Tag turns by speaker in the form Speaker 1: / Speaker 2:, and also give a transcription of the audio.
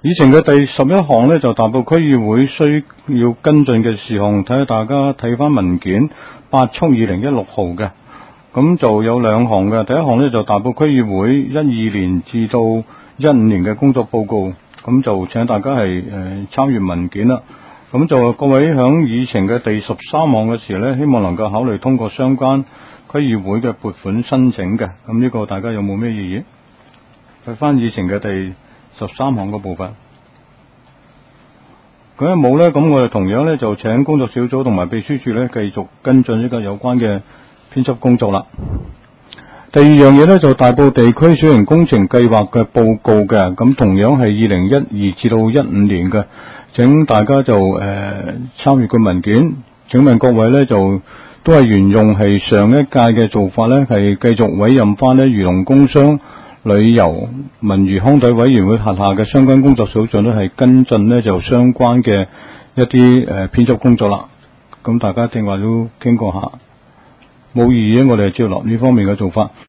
Speaker 1: 議程嘅第11項呢，就大埔區議會需要跟進嘅事項，睇下大家睇翻文件8/2016號嘅，咁就有兩項嘅。第一項呢，就大埔區議會12年至到15年嘅工作報告，咁就請大家係參閱文件啦。咁就各位響議程嘅第13項嘅時呢，希望能夠考慮通過相關區議會嘅撥款申請嘅。咁呢個大家有冇咩異議？睇翻議程嘅第13項嘅部分。咁一冇呢，咁我哋同樣呢，就請工作小組同埋秘書處呢繼續跟進呢個有關嘅編輯工作啦。第二樣嘢呢，就大埔地區小型工程計劃嘅報告嘅，咁同樣係2012至到15年嘅，請大家就參與個文件。請問各位呢，就都係沿用係上一屆嘅做法呢，係繼續委任翻呢漁農工商旅遊文娛康體委員會轄下嘅相關工作小組呢，係跟進呢就相關嘅一啲編輯工作啦。咁大家正話都傾過下，冇異議，我哋係照落呢方面嘅做法。